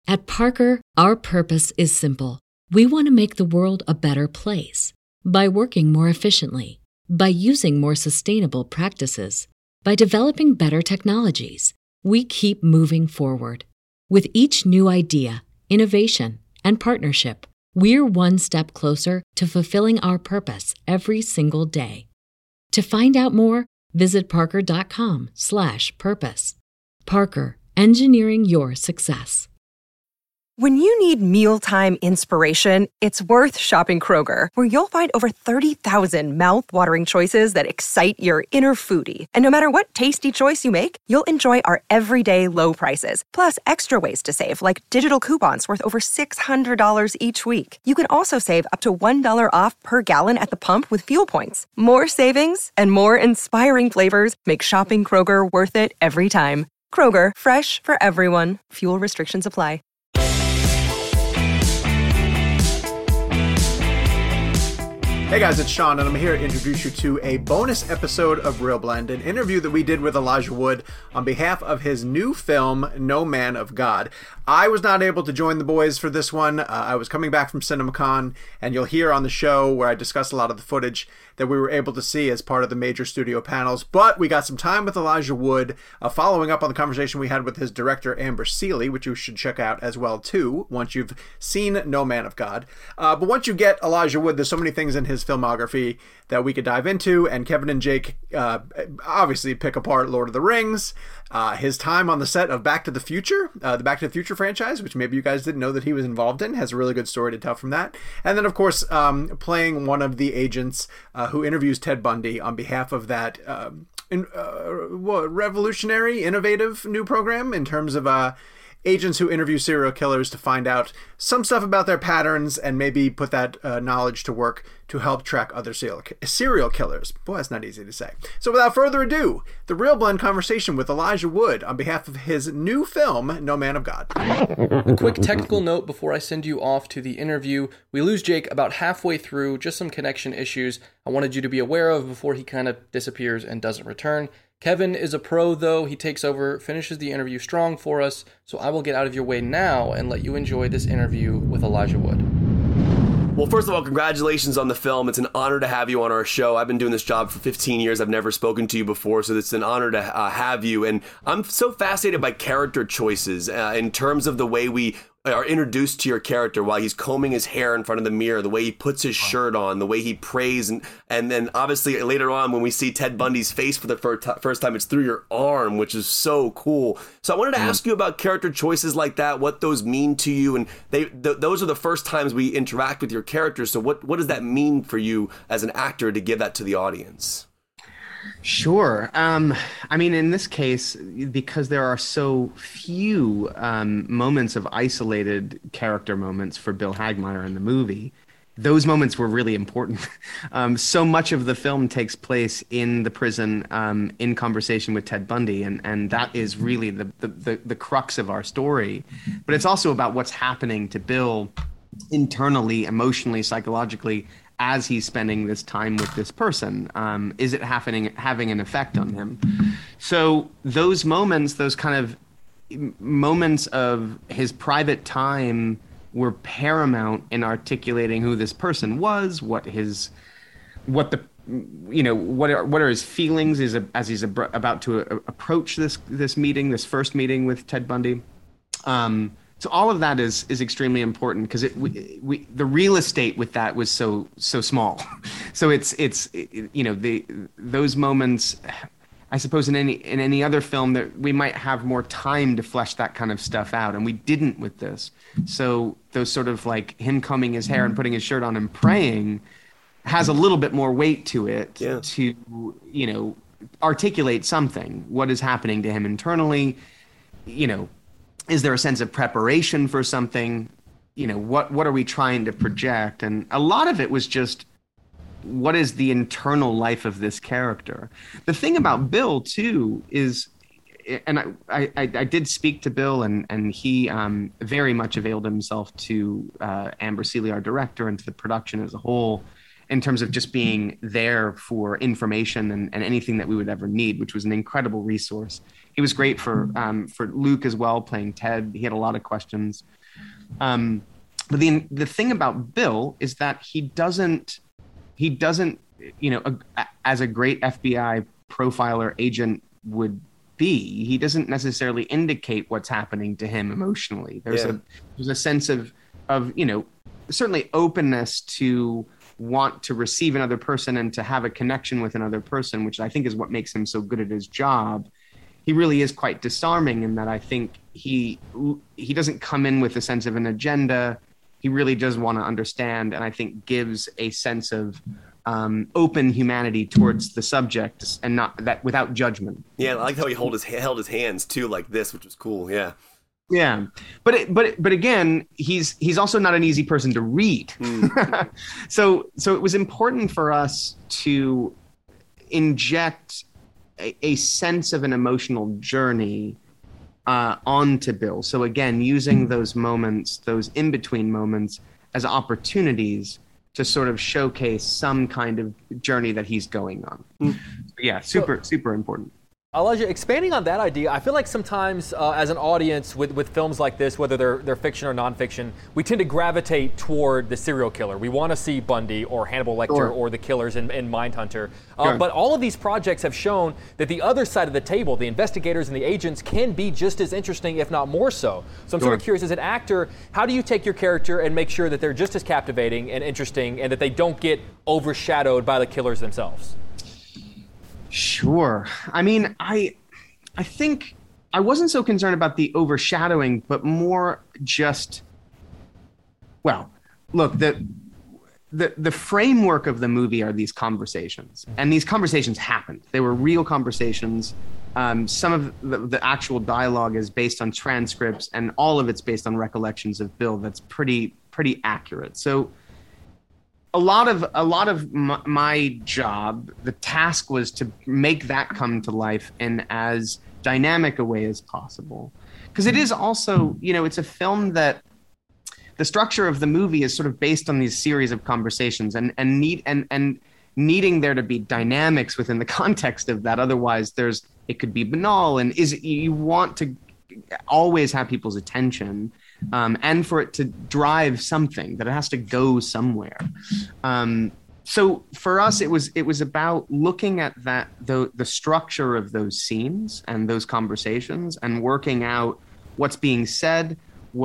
At Parker, our purpose is simple. We want to make the world a better place by working more efficiently, by using more sustainable practices, by developing better technologies. We keep moving forward. With each new idea, innovation, and partnership, we're one step closer to fulfilling our purpose every single day. To find out more, visit parker.com/purpose. Parker, engineering your success. When you need mealtime inspiration, it's worth shopping Kroger, where you'll find over 30,000 mouth-watering choices that excite your inner foodie. And no matter what tasty choice you make, you'll enjoy our everyday low prices, plus extra ways to save, like digital coupons worth over $600 each week. You can also save up to $1 off per gallon at the pump with fuel points. More savings and more inspiring flavors make shopping Kroger worth it every time. Kroger, fresh for everyone. Fuel restrictions apply. Hey guys, it's Sean, and I'm here to introduce you to a bonus episode of Real Blend, an interview that we did with Elijah Wood on behalf of his new film, No Man of God. I was not able to join the boys for this one. I was coming back from CinemaCon, and you'll hear on the show where I discuss a lot of the footage that we were able to see as part of the major studio panels. But we got some time with Elijah Wood, following up on the conversation we had with his director, Amber Sealey, which you should check out as well, too, once you've seen No Man of God. But once you get Elijah Wood, there's so many things in his filmography that we could dive into, and Kevin and Jake obviously pick apart Lord of the Rings, his time on the set of Back to the Future, the Back to the Future franchise, which maybe you guys didn't know that he was involved in, has a really good story to tell from that. And then, of course, playing one of the agents who interviews Ted Bundy on behalf of that revolutionary, innovative new program in terms of agents who interview serial killers to find out some stuff about their patterns and maybe put that knowledge to work to help track other serial killers. Boy, that's not easy to say. So without further ado, the Real Blend conversation with Elijah Wood on behalf of his new film, No Man of God. A quick technical note before I send you off to the interview. We lose Jake about halfway through, just some connection issues I wanted you to be aware of before he kind of disappears and doesn't return. Kevin is a pro, though. He takes over, finishes the interview strong for us, so I will get out of your way now and let you enjoy this interview with Elijah Wood. Well, first of all, congratulations on the film. It's an honor to have you on our show. I've been doing this job for 15 years. I've never spoken to you before, so it's an honor to have you. And I'm so fascinated by character choices in terms of the way we are introduced to your character while he's combing his hair in front of the mirror, the way he puts his shirt on, the way he prays, and then obviously later on when we see Ted Bundy's face for the first time, it's through your arm, which is so cool. So I wanted to ask you about character choices like that, what those mean to you, and those are the first times we interact with your characters. So what does that mean for you as an actor to give that to the audience? Sure. I mean, in this case, because there are so few moments of isolated character moments for Bill Hagmaier in the movie, those moments were really important. So much of the film takes place in the prison in conversation with Ted Bundy, and that is really the crux of our story. But it's also about what's happening to Bill internally, emotionally, psychologically, as he's spending this time with this person. Is it having an effect on him? So those moments, those kind of moments of his private time were paramount in articulating who this person was, what are his feelings as he's about to approach this meeting, this first meeting with Ted Bundy. So all of that is extremely important because the real estate with that was so small. So it's those moments. I suppose in any other film that we might have more time to flesh that kind of stuff out, and we didn't with this. So those sort of like him combing his hair and putting his shirt on and praying has a little bit more weight to it to articulate something. What is happening to him internally? Is there a sense of preparation for something? What are we trying to project? And a lot of it was just, what is the internal life of this character? The thing about Bill, too, is, and I did speak to Bill, and he very much availed himself to Amber Sealey, our director, and to the production as a whole, in terms of just being there for information and anything that we would ever need, which was an incredible resource. he was great for Luke as well, playing Ted. He had a lot of questions. But the thing about Bill is that he doesn't, as a great FBI profiler agent would be, he doesn't necessarily indicate what's happening to him emotionally. There's a sense of certainly openness to want to receive another person and to have a connection with another person, which I think is what makes him so good at his job. He really is quite disarming in that I think he doesn't come in with a sense of an agenda. He really does want to understand, and I think gives a sense of open humanity towards the subject, and not that without judgment. Yeah, I like how he held his hands too, like this, which was cool. Yeah. Yeah, but again, he's also not an easy person to read. So it was important for us to inject a sense of an emotional journey onto Bill. So again, using those moments, those in-between moments, as opportunities to sort of showcase some kind of journey that he's going on. Yeah, super important. Elijah, expanding on that idea, I feel like sometimes as an audience with films like this, whether they're fiction or nonfiction, we tend to gravitate toward the serial killer. We want to see Bundy or Hannibal Lecter or the killers in Mindhunter. But all of these projects have shown that the other side of the table, the investigators and the agents, can be just as interesting, if not more so. So I'm sort of curious, as an actor, how do you take your character and make sure that they're just as captivating and interesting and that they don't get overshadowed by the killers themselves? Sure. I mean, I think I wasn't so concerned about the overshadowing, but more just, well, look, the framework of the movie are these conversations, and these conversations happened. They were real conversations. Some of the actual dialogue is based on transcripts, and all of it's based on recollections of Bill. That's pretty accurate. So a lot of my job, the task was to make that come to life in as dynamic a way as possible. Because it is also, it's a film that the structure of the movie is sort of based on these series of conversations and needing there to be dynamics within the context of that. Otherwise, it could be banal, and you want to always have people's attention. And for it to drive something, that it has to go somewhere. So for us, it was about looking at the structure of those scenes and those conversations and working out what's being said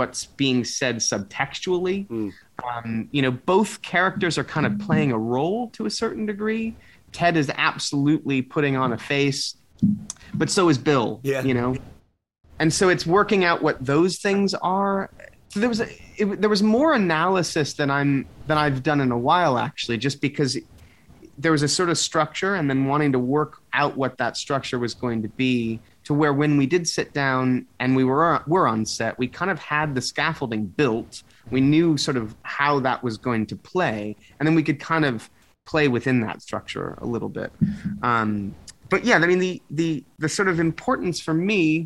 subtextually. Both characters are kind of playing a role to a certain degree. Ted is absolutely putting on a face, but so is Bill. Yeah. And so it's working out what those things are. So there was more analysis than I've done in a while, actually, just because there was a sort of structure, and then wanting to work out what that structure was going to be, to where when we did sit down and we were on set, we kind of had the scaffolding built. We knew sort of how that was going to play, and then we could kind of play within that structure a little bit. But yeah, I mean, the sort of importance for me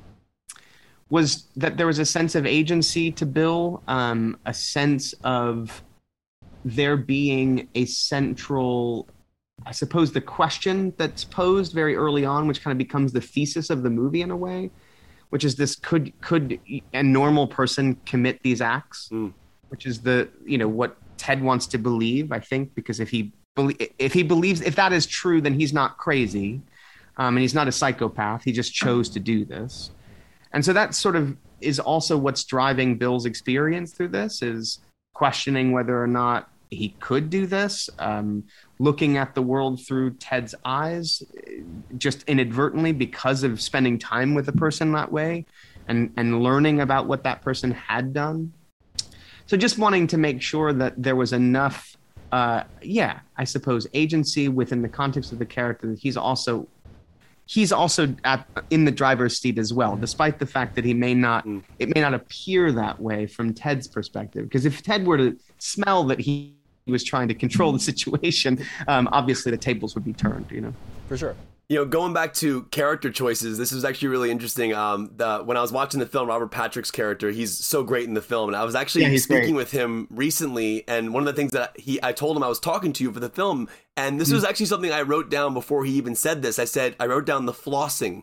was that there was a sense of agency to Bill, a sense of there being a central, I suppose, the question that's posed very early on, which kind of becomes the thesis of the movie in a way, which is this: could a normal person commit these acts? Which is what Ted wants to believe, I think, because if he believes, if that is true, then he's not crazy, and he's not a psychopath. He just chose to do this. And so that sort of is also what's driving Bill's experience through this, is questioning whether or not he could do this, looking at the world through Ted's eyes, just inadvertently because of spending time with a person that way, and learning about what that person had done. So just wanting to make sure that there was enough, I suppose, agency within the context of the character that he's also in the driver's seat as well, despite the fact that it may not appear that way from Ted's perspective. Because if Ted were to smell that he was trying to control the situation, obviously the tables would be turned, For sure. Going back to character choices, this was actually really interesting. When I was watching the film, Robert Patrick's character, he's so great in the film. And I was actually speaking with him recently. And one of the things that I told him I was talking to you for the film. And this was actually something I wrote down before he even said this. I wrote down the flossing.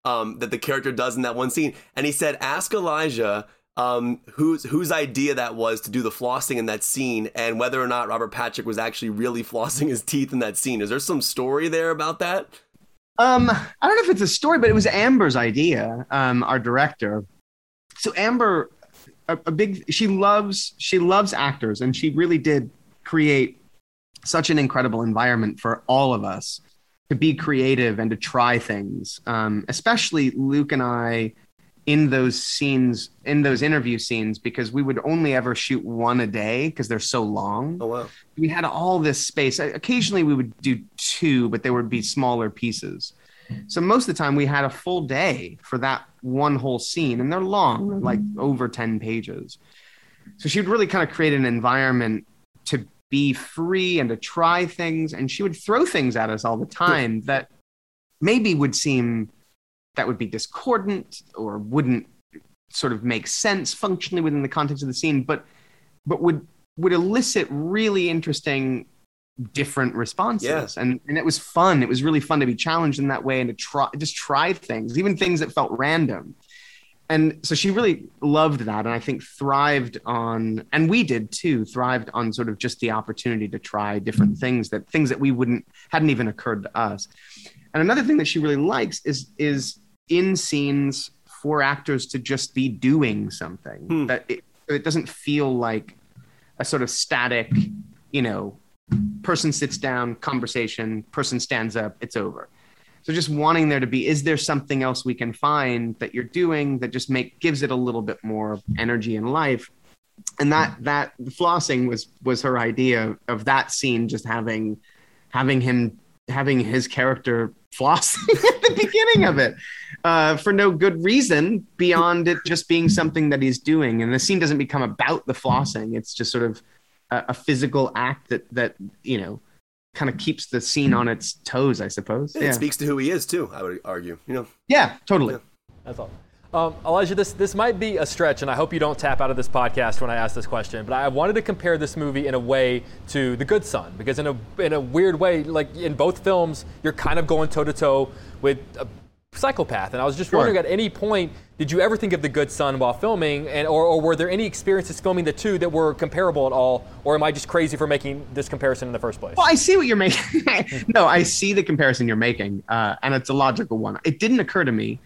that the character does in that one scene. And he said, ask Elijah whose idea that was to do the flossing in that scene, and whether or not Robert Patrick was actually really flossing his teeth in that scene. Is there some story there about that? I don't know if it's a story, but it was Amber's idea, our director. So Amber, she loves actors, and she really did create such an incredible environment for all of us to be creative and to try things. Especially Luke and I in those scenes, in those interview scenes, because we would only ever shoot one a day because they're so long. Oh, wow. We had all this space. Occasionally we would do two, but they would be smaller pieces. So most of the time we had a full day for that one whole scene, and they're long, like over 10 pages. So she would really kind of create an environment to be free and to try things. And she would throw things at us all the time that maybe would seem that would be discordant or wouldn't sort of make sense functionally within the context of the scene, but would elicit really interesting different responses. Yeah. And it was fun. It was really fun to be challenged in that way and to try things, even things that felt random. And so she really loved that, and I think thrived on, and we did too, thrived on sort of just the opportunity to try different things that hadn't even occurred to us. And another thing that she really likes is in scenes for actors to just be doing something, that it doesn't feel like a sort of static, person sits down, conversation, person stands up, it's over. So just wanting there to be, is there something else we can find that you're doing that just gives it a little bit more energy and life? And that flossing was her idea of that scene, just having his character floss at the beginning of it for no good reason beyond it just being something that he's doing. And the scene doesn't become about the flossing. It's just sort of a physical act that kind of keeps the scene on its toes, I suppose. It speaks to who he is too, I would argue. Yeah, totally. Yeah. That's all. Elijah, this might be a stretch, and I hope you don't tap out of this podcast when I ask this question, but I wanted to compare this movie in a way to The Good Son, because in a weird way, like in both films, you're kind of going toe-to-toe with a psychopath. And I was just wondering, at any point, did you ever think of The Good Son while filming, or were there any experiences filming the two that were comparable at all, or am I just crazy for making this comparison in the first place? Well, I see what you're making. No, I see the comparison you're making, and it's a logical one. It didn't occur to me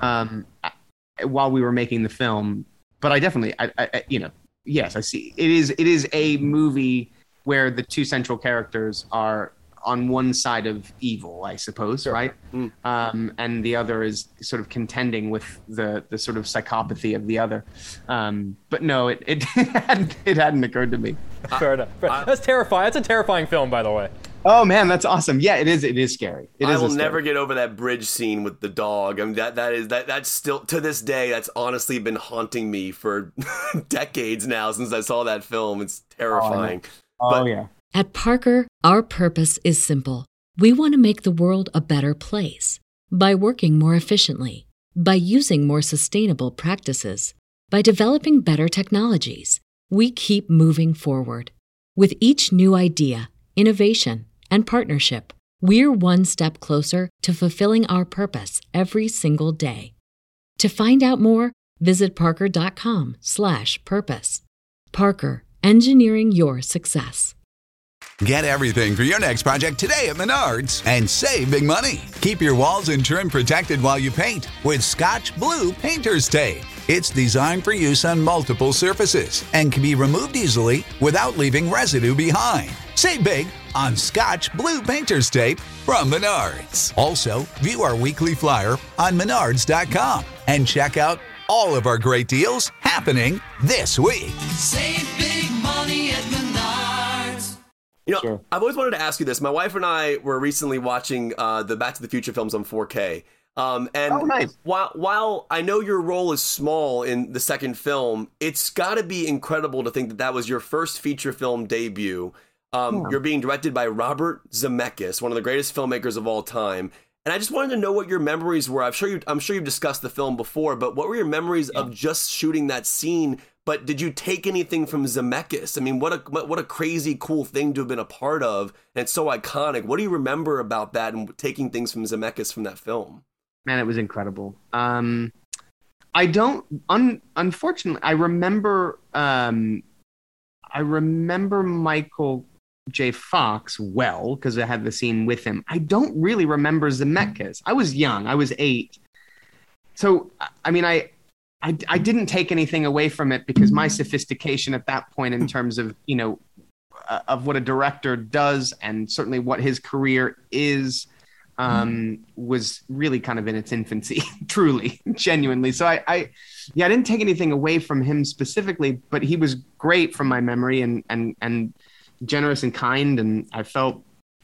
while we were making the film, but I definitely, yes, I see. It is a movie where the two central characters are on one side of evil, I suppose, sure. Right? And the other is sort of contending with the sort of psychopathy of the other. But no, it hadn't occurred to me. Fair enough. That's terrifying. That's a terrifying film, by the way. Oh man, that's awesome. Yeah, it is scary. I will never get over that bridge scene with the dog. I mean, that's still, to this day, that's honestly been haunting me for decades now since I saw that film. It's terrifying. Yeah. At Parker, our purpose is simple. We want to make the world a better place by working more efficiently, by using more sustainable practices, by developing better technologies. We keep moving forward. With each new idea, innovation, and partnership, we're one step closer to fulfilling our purpose every single day. To find out more, visit parker.com/purpose. Parker, engineering your success. Get everything for your next project today at Menards and save big money. Keep your walls and trim protected while you paint with Scotch Blue Painter's Tape. It's designed for use on multiple surfaces and can be removed easily without leaving residue behind. Save big on Scotch Blue Painter's Tape from Menards. Also, view our weekly flyer on menards.com and check out all of our great deals happening this week. Save big money at Menards. Sure. I've always wanted to ask you this. My wife and I were recently watching the Back to the Future films on 4K. Nice. While I know your role is small in the second film, it's got to be incredible to think that was your first feature film debut. You're being directed by Robert Zemeckis, one of the greatest filmmakers of all time. And I just wanted to know what your memories were. I'm sure you've discussed the film before, but what were your memories of just shooting that scene? But did you take anything from Zemeckis? I mean, what a crazy cool thing to have been a part of, and it's so iconic. What do you remember about that and taking things from Zemeckis from that film? Man, it was incredible. I don't, unfortunately, I remember Michael J. Fox well, because I had the scene with him. I don't really remember Zemeckis. I was young. I was 8. So, I mean, I didn't take anything away from it because my sophistication at that point in terms of, of what a director does and certainly what his career is, was really kind of in its infancy, truly, genuinely. So I didn't take anything away from him specifically, but he was great from my memory and generous and kind. And I felt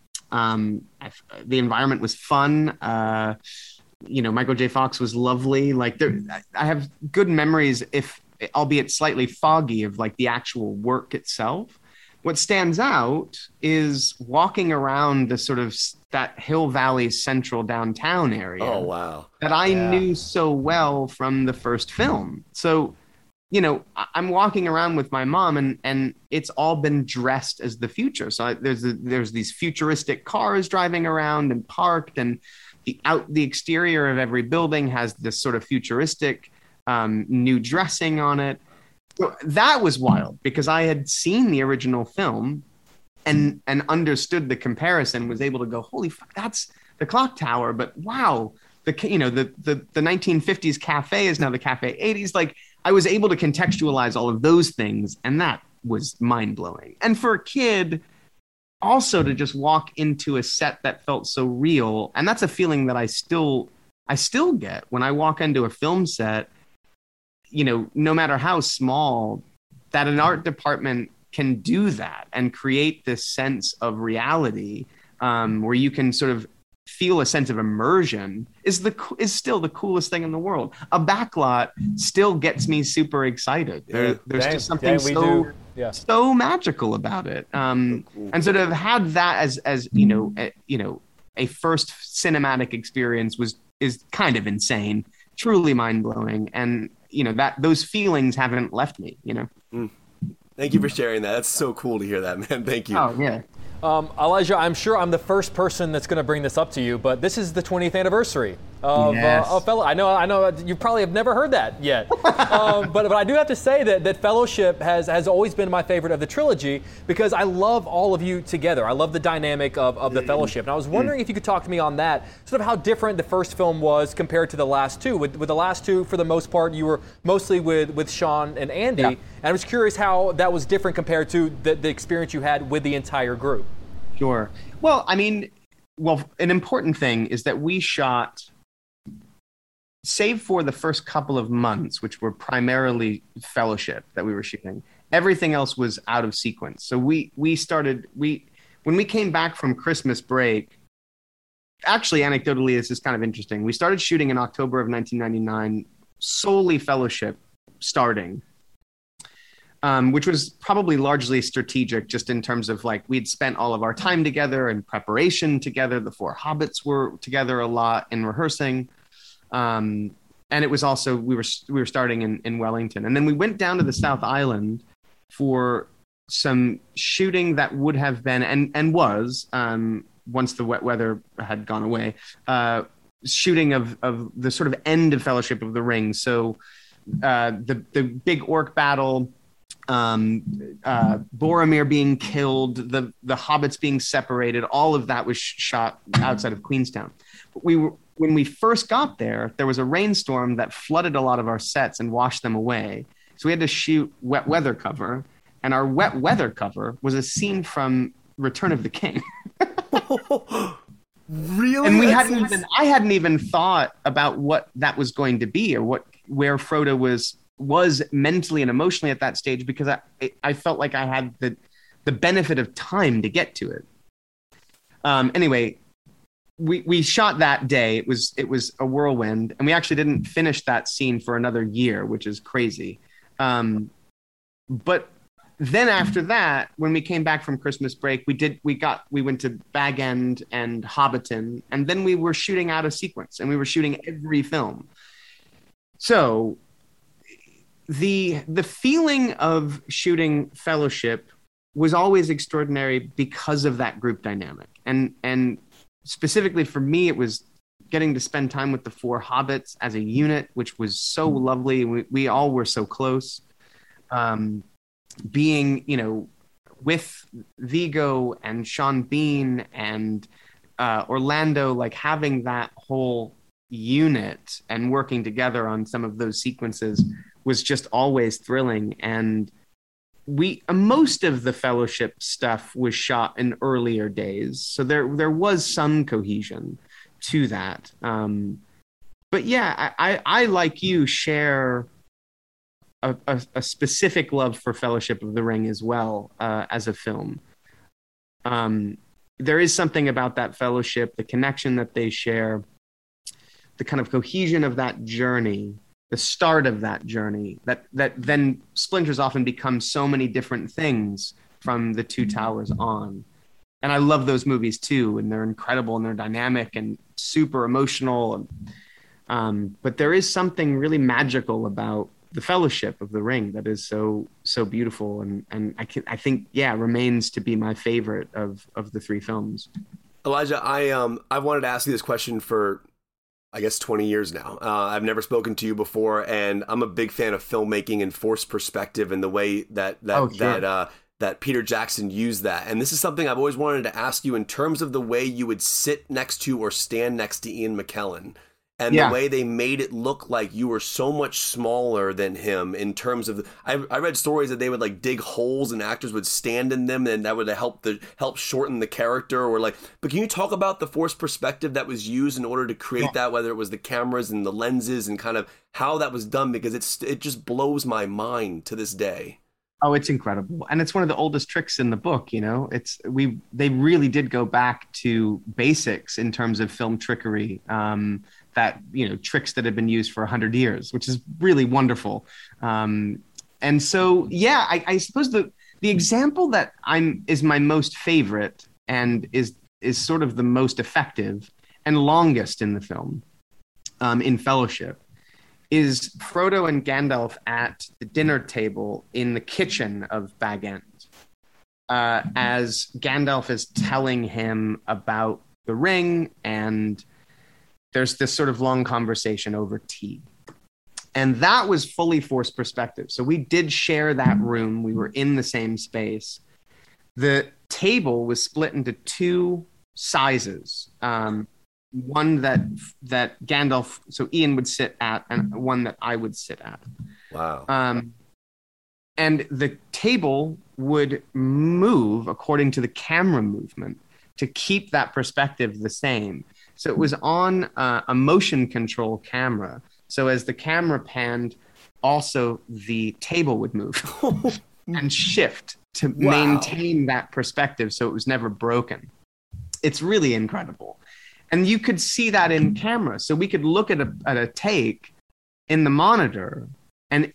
the environment was fun. Michael J. Fox was lovely. Like I have good memories, if albeit slightly foggy, of like the actual work itself. What stands out is walking around the sort of that Hill Valley central downtown area. Oh, wow. That I knew so well from the first film. So, I'm walking around with my mom and it's all been dressed as the future. So there's these futuristic cars driving around and parked, and the exterior of every building has this sort of futuristic new dressing on it. So that was wild because I had seen the original film and understood the comparison, was able to go, holy fuck, that's the clock tower. But wow, the 1950s cafe is now the cafe 80s. Like I was able to contextualize all of those things, and that was mind blowing. And for a kid, also to just walk into a set that felt so real, and that's a feeling that I still get when I walk into a film set. No matter how small, that an art department can do that and create this sense of reality, where you can sort of feel a sense of immersion is still the coolest thing in the world. A backlot still gets me super excited. There's just something so magical about it. And sort of had that as a first cinematic experience is kind of insane, truly mind blowing, and that those feelings haven't left me. Thank you for sharing that. That's so cool to hear that, man. Thank you. Oh yeah. Elijah, I'm sure I'm the first person that's going to bring this up to you, but this is the 20th anniversary of Fellowship. I know you probably have never heard that yet, but I do have to say that Fellowship has always been my favorite of the trilogy because I love all of you together. I love the dynamic of the Fellowship, and I was wondering if you could talk to me on that, sort of how different the first film was compared to the last two. With the last two, for the most part, you were mostly with Sean and Andy, and I was curious how that was different compared to the experience you had with the entire group. Sure. Well, an important thing is that we shot, save for the first couple of months, which were primarily Fellowship that we were shooting, everything else was out of sequence. So when we came back from Christmas break, actually, anecdotally, this is kind of interesting. We started shooting in October of 1999, solely Fellowship starting. Which was probably largely strategic, just in terms of like we'd spent all of our time together in preparation together. The Four Hobbits were together a lot in rehearsing, and it was also we were starting in Wellington, and then we went down to the South Island for some shooting that would have been and was once the wet weather had gone away, shooting of the sort of end of Fellowship of the Ring. So the big orc battle. Boromir being killed, the hobbits being separated, all of that was shot outside of Queenstown. But when we first got there was a rainstorm that flooded a lot of our sets and washed them away. So we had to shoot wet weather cover, and our wet weather cover was a scene from Return of the King. Really? And I hadn't even thought about what that was going to be, or where Frodo was mentally and emotionally at that stage, because I felt like I had the benefit of time to get to it. Anyway, we shot that day. It was a whirlwind, and we actually didn't finish that scene for another year, which is crazy. But then after that, when we came back from Christmas break, we went to Bag End and Hobbiton, and then we were shooting out of sequence, and we were shooting every film. So the feeling of shooting Fellowship was always extraordinary because of that group dynamic. And specifically for me, it was getting to spend time with the four hobbits as a unit, which was so lovely. We all were so close. Being, with Viggo and Sean Bean and Orlando, like having that whole unit and working together on some of those sequences was just always thrilling. And most of the Fellowship stuff was shot in earlier days, so there was some cohesion to that. But yeah, I like you share a specific love for Fellowship of the Ring as well, as a film. There is something about that Fellowship, the connection that they share, the kind of cohesion of that journey, the start of that journey, that then splinters off and becomes so many different things from the Two Towers on. And I love those movies too, and they're incredible and they're dynamic and super emotional. But there is something really magical about the Fellowship of the Ring that is so beautiful, and I think remains to be my favorite of the three films. Elijah, I wanted to ask you this question for, I guess, 20 years now. I've never spoken to you before, and I'm a big fan of filmmaking and forced perspective and the way that Peter Jackson used that. And this is something I've always wanted to ask you in terms of the way you would sit next to or stand next to Ian McKellen. And the way they made it look like you were so much smaller than him in terms of, I read stories that they would like dig holes and actors would stand in them, and that would help shorten the character, or like, but can you talk about the forced perspective that was used in order to create that, whether it was the cameras and the lenses and kind of how that was done? Because it just blows my mind to this day. Oh, it's incredible. And it's one of the oldest tricks in the book, they really did go back to basics in terms of film trickery, tricks that have been used for 100 years, which is really wonderful. And so, I suppose the example that is my most favorite and is sort of the most effective and longest in the film, in Fellowship, is Frodo and Gandalf at the dinner table in the kitchen of Bag End, as Gandalf is telling him about the ring, and there's this sort of long conversation over tea. And that was fully forced perspective. So we did share that room. We were in the same space. The table was split into two sizes. One that Gandalf, so Ian would sit at, and one that I would sit at. Wow. And the table would move according to the camera movement to keep that perspective the same. So it was on a motion control camera. So as the camera panned, also the table would move and shift to maintain that perspective, so it was never broken. It's really incredible. And you could see that in camera. So we could look at a take in the monitor, and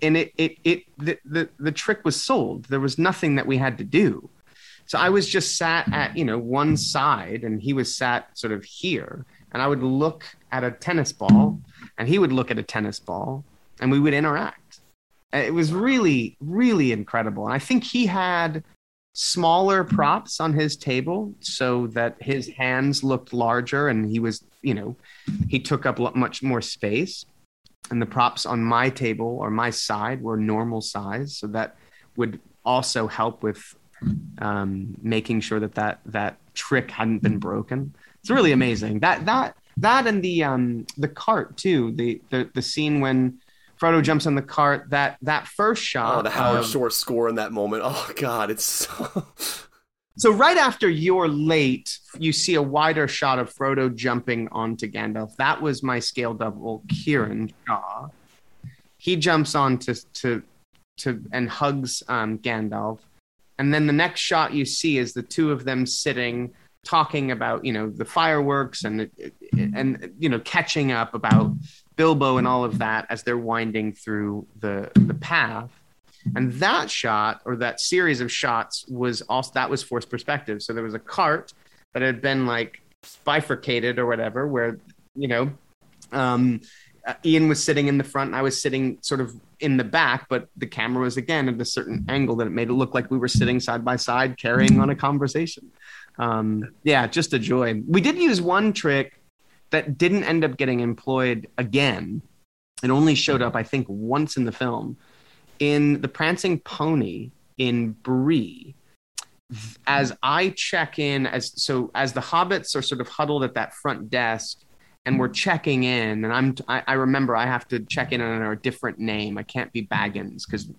the trick was sold. There was nothing that we had to do. So I was just sat at, one side, and he was sat sort of here, and I would look at a tennis ball, and he would look at a tennis ball, and we would interact. It was really, really incredible. And I think he had smaller props on his table so that his hands looked larger, and he was, he took up much more space. And the props on my table or my side were normal size, so that would also help with making sure that trick hadn't been broken. It's really amazing. That and the cart too. The scene when Frodo jumps on the cart. That first shot. Oh, the Howard Shore score in that moment. Oh God, it's so. So right after You're Late, you see a wider shot of Frodo jumping onto Gandalf. That was my scale double, Kieran Shaw. He jumps on to and hugs Gandalf. And then the next shot you see is the two of them sitting, talking about, the fireworks and catching up about Bilbo and all of that as they're winding through the path. And that shot, or that series of shots, was forced perspective. So there was a cart that had been like bifurcated or whatever, where Ian was sitting in the front and I was sitting sort of in the back, but the camera was again at a certain angle that it made it look like we were sitting side by side carrying on a conversation. Just a joy. We did use one trick that didn't end up getting employed again. It only showed up, I think, once in the film, in The Prancing Pony in Bree. As I check in, as the hobbits are sort of huddled at that front desk, and we're checking in, and I remember I have to check in under a different name. I can't be Baggins because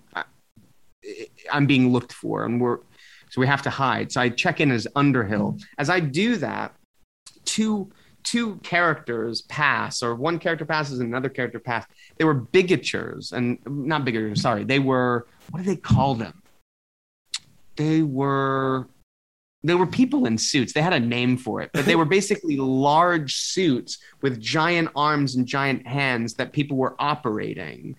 I'm being looked for, and so we have to hide. So I check in as Underhill. As I do that, two characters pass, or one character passes and another character pass. They were bigatures, and not bigatures, sorry. They were, what do they call them? They were people in suits. They had a name for it, but they were basically large suits with giant arms and giant hands that people were operating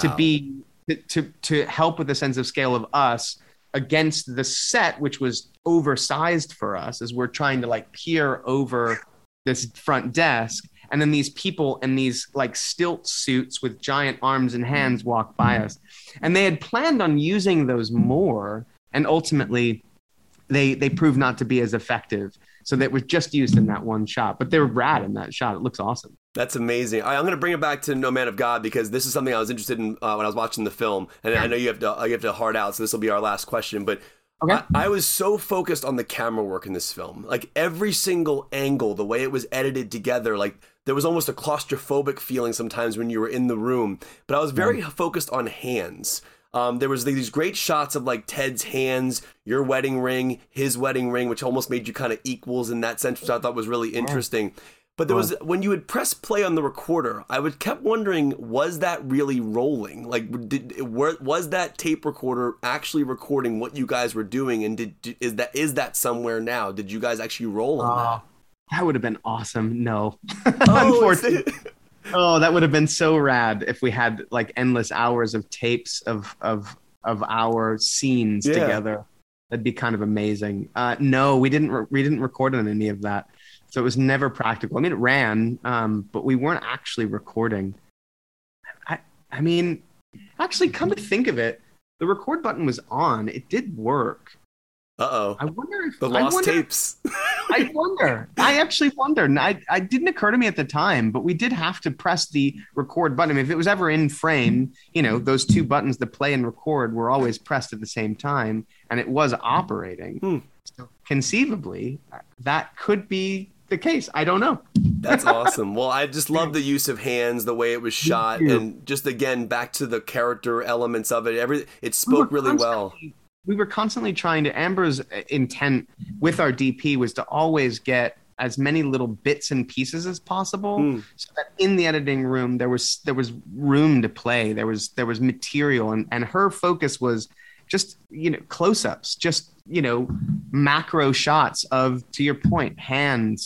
to help with the sense of scale of us against the set, which was oversized for us as we're trying to like peer over this front desk. And then these people in these like stilt suits with giant arms and hands walk by us. And they had planned on using those more. And ultimately they proved not to be as effective. So that was just used in that one shot, but they were rad in that shot. It looks awesome. That's amazing. I'm going to bring it back to No Man of God because this is something I was interested in when I was watching the film, and I know you have to hard out, so this will be our last question. But okay. I was so focused on the camera work in this film, like every single angle, the way it was edited together, like there was almost a claustrophobic feeling sometimes when you were in the room. But I was very focused on hands. There was these great shots of like Ted's hands, your wedding ring, his wedding ring, which almost made you kind of equals in that sense, which I thought was really interesting. But there was, when you would press play on the recorder, I would kept wondering, was that really rolling? Like, was that tape recorder actually recording what you guys were doing? And is that somewhere now? Did you guys actually roll on that? That would have been awesome. No, unfortunately. Oh, that would have been so rad if we had like endless hours of tapes of our scenes together. That'd be kind of amazing. No, we didn't record on any of that. So it was never practical. I mean, it ran, but we weren't actually recording. I mean, actually, come to think of it, the record button was on. It did work. Uh-oh. I wonder if the lost tapes. I wonder. I actually wonder. And I didn't occur to me at the time, but we did have to press the record button. I mean, if it was ever in frame, those two buttons, the play and record, were always pressed at the same time, and it was operating. So conceivably, that could be the case. I don't know. That's awesome. Well, I just love the use of hands, the way it was shot, and just again back to the character elements of it. It spoke really well. We were constantly trying to. Amber's intent with our DP was to always get as many little bits and pieces as possible, so that in the editing room there was room to play. There was material, and her focus was just close-ups, just macro shots of, to your point, hands,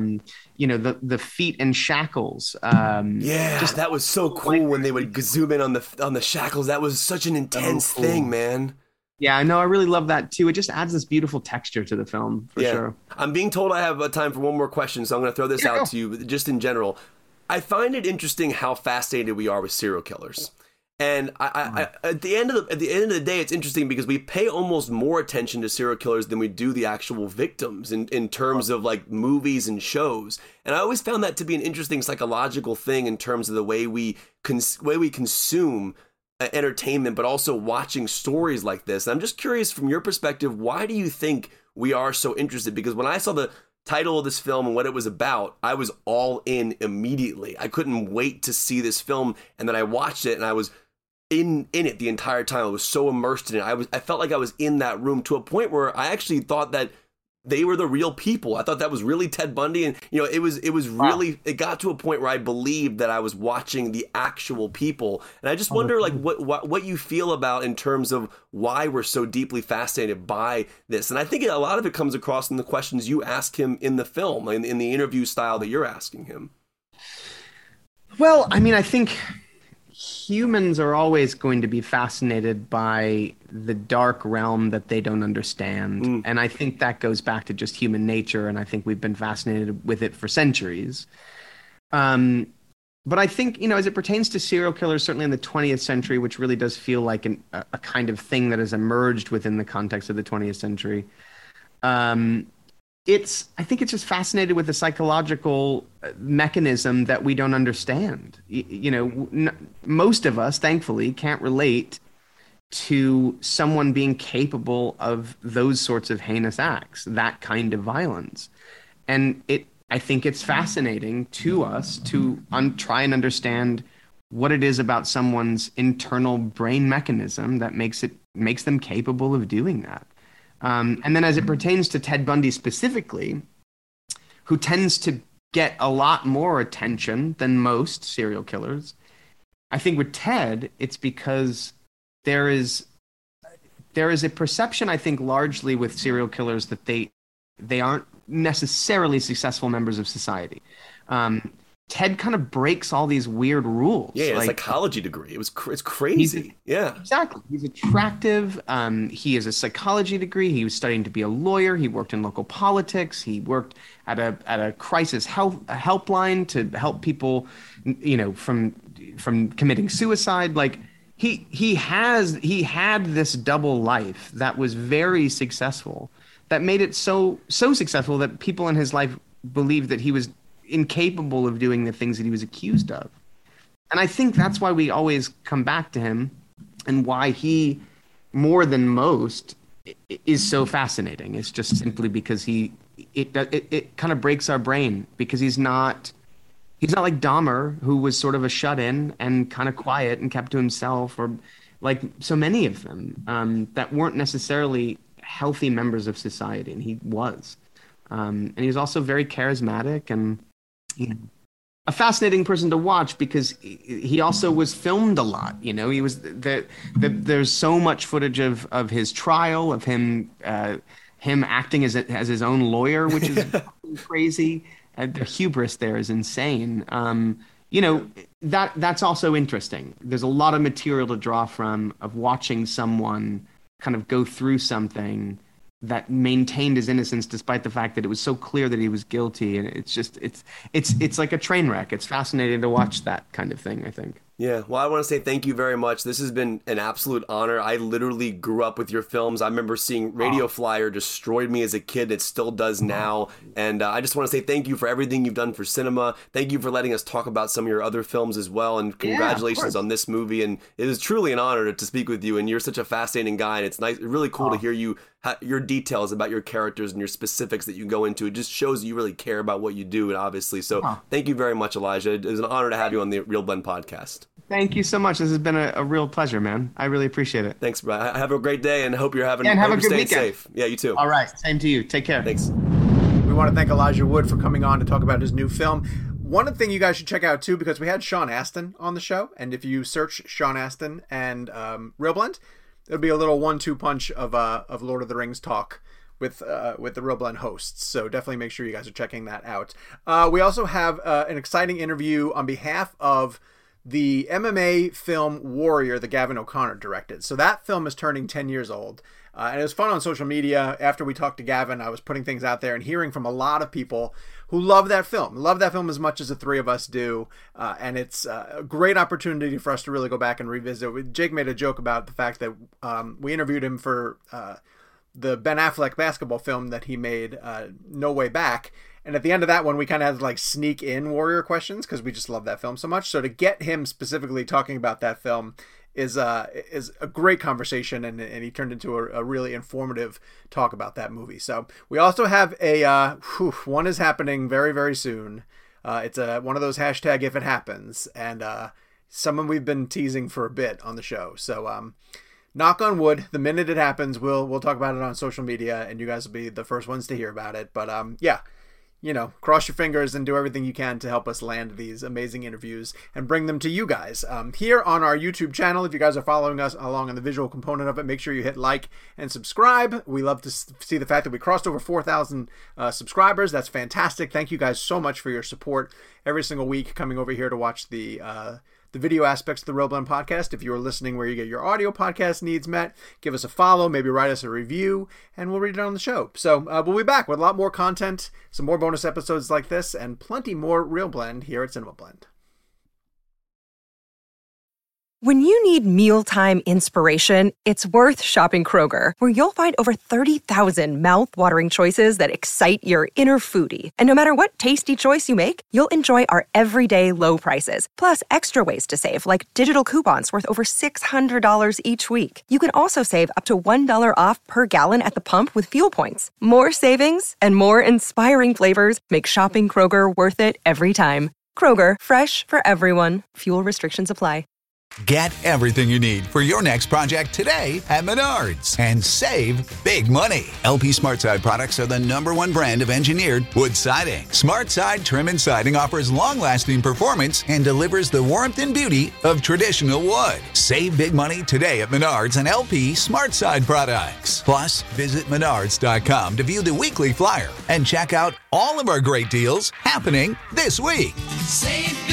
the feet and shackles. That was so cool when they would zoom in on the shackles. That was such an intense thing, man. Yeah, I know. I really love that too. It just adds this beautiful texture to the film, for sure. I'm being told I have time for one more question, so I'm going to throw this out to you, just in general. I find it interesting how fascinated we are with serial killers. And I at the end of the day, it's interesting because we pay almost more attention to serial killers than we do the actual victims in terms of like movies and shows. And I always found that to be an interesting psychological thing in terms of the way we consume entertainment, but also watching stories like this. And I'm just curious, from your perspective, why do you think we are so interested? Because when I saw the title of this film and what it was about, I was all in immediately. I couldn't wait to see this film, and then I watched it and I was in it the entire time. I was so immersed in it. I felt like I was in that room to a point where I actually thought that they were the real people. I thought that was really Ted Bundy, and it was really, it got to a point where I believed that I was watching the actual people. And I just wonder like what you feel about in terms of why we're so deeply fascinated by this. And I think a lot of it comes across in the questions you ask him in the film, in the interview style that you're asking him. Well, I mean, I think humans are always going to be fascinated by the dark realm that they don't understand. And I think that goes back to just human nature, and I think we've been fascinated with it for centuries. But I think, as it pertains to serial killers, certainly in the 20th century, which really does feel like a kind of thing that has emerged within the context of the 20th century, I think it's just fascinated with the psychological mechanism that we don't understand. Most of us, thankfully, can't relate to someone being capable of those sorts of heinous acts, that kind of violence. And I think it's fascinating to us to try and understand what it is about someone's internal brain mechanism that makes them capable of doing that. And then as it pertains to Ted Bundy specifically, who tends to get a lot more attention than most serial killers, I think with Ted, it's because there is a perception, I think, largely with serial killers that they aren't necessarily successful members of society. Ted kind of breaks all these weird rules. Yeah, like, a psychology degree. It's crazy. Yeah, exactly. He's attractive. He has a psychology degree. He was studying to be a lawyer. He worked in local politics. He worked at a crisis helpline to help people, from committing suicide. Like he had this double life that was very successful, that made it so successful that people in his life believed that he was incapable of doing the things that he was accused of. And I think that's why we always come back to him, and why he, more than most, is so fascinating. It's just simply because it kind of breaks our brain, because he's not like Dahmer, who was sort of a shut-in and kind of quiet and kept to himself, or like so many of them that weren't necessarily healthy members of society, and he was. And he was also very charismatic and a fascinating person to watch, because he also was filmed a lot. He was there's so much footage of his trial, of him acting as his own lawyer, which is crazy. The hubris there is insane. That's also interesting. There's a lot of material to draw from, of watching someone kind of go through something that maintained his innocence despite the fact that it was so clear that he was guilty. And it's like a train wreck. It's fascinating to watch that kind of thing, I think. Yeah, well, I want to say thank you very much. This has been an absolute honor. I literally grew up with your films. I remember seeing Radio Flyer destroyed me as a kid. It still does now. And I just want to say thank you for everything you've done for cinema. Thank you for letting us talk about some of your other films as well. And congratulations on this movie. And it is truly an honor to speak with you. And you're such a fascinating guy. And it's really cool to hear your details about your characters and your specifics that you go into. It just shows you really care about what you do, and obviously. So thank you very much, Elijah. It is an honor to have you on the Real Blend podcast. Thank you so much. This has been a real pleasure, man. I really appreciate it. Thanks, bro. Have a great day, and hope you're having have a good weekend. Safe. Yeah, you too. All right. Same to you. Take care. Thanks. We want to thank Elijah Wood for coming on to talk about his new film. One thing you guys should check out too, because we had Sean Astin on the show, and if you search Sean Astin and Real Blend, it'll be a little 1-2 punch of Lord of the Rings talk with the Real Blend hosts. So definitely make sure you guys are checking that out. We also have an exciting interview on behalf of the MMA film Warrior that Gavin O'Connor directed. So that film is turning 10 years old. And it was fun on social media. After we talked to Gavin, I was putting things out there and hearing from a lot of people who love that film. Love that film as much as the three of us do. And it's a great opportunity for us to really go back and revisit. Jake made a joke about the fact that we interviewed him for the Ben Affleck basketball film that he made, No Way Back. And at the end of that one, we kind of had to like sneak in Warrior questions because we just love that film so much. So to get him specifically talking about that film is a great conversation, and he turned into a really informative talk about that movie. So we also have one is happening very, very soon. It's one of those hashtag if it happens, and someone we've been teasing for a bit on the show. So knock on wood, the minute it happens, we'll talk about it on social media, and you guys will be the first ones to hear about it. But yeah. Cross your fingers and do everything you can to help us land these amazing interviews and bring them to you guys. Here on our YouTube channel, if you guys are following us along on the visual component of it, make sure you hit like and subscribe. We love to see the fact that we crossed over 4,000 subscribers. That's fantastic. Thank you guys so much for your support every single week coming over here to watch the video aspects of the Real Blend podcast. If you're listening where you get your audio podcast needs met, give us a follow, maybe write us a review, and we'll read it on the show. So we'll be back with a lot more content, some more bonus episodes like this, and plenty more Real Blend here at Cinema Blend. When you need mealtime inspiration, it's worth shopping Kroger, where you'll find over 30,000 mouth-watering choices that excite your inner foodie. And no matter what tasty choice you make, you'll enjoy our everyday low prices, plus extra ways to save, like digital coupons worth over $600 each week. You can also save up to $1 off per gallon at the pump with fuel points. More savings and more inspiring flavors make shopping Kroger worth it every time. Kroger, fresh for everyone. Fuel restrictions apply. Get everything you need for your next project today at Menards and save big money. LP SmartSide products are the #1 brand of engineered wood siding. SmartSide Trim and Siding offers long-lasting performance and delivers the warmth and beauty of traditional wood. Save big money today at Menards and LP SmartSide products. Plus, visit menards.com to view the weekly flyer and check out all of our great deals happening this week. Save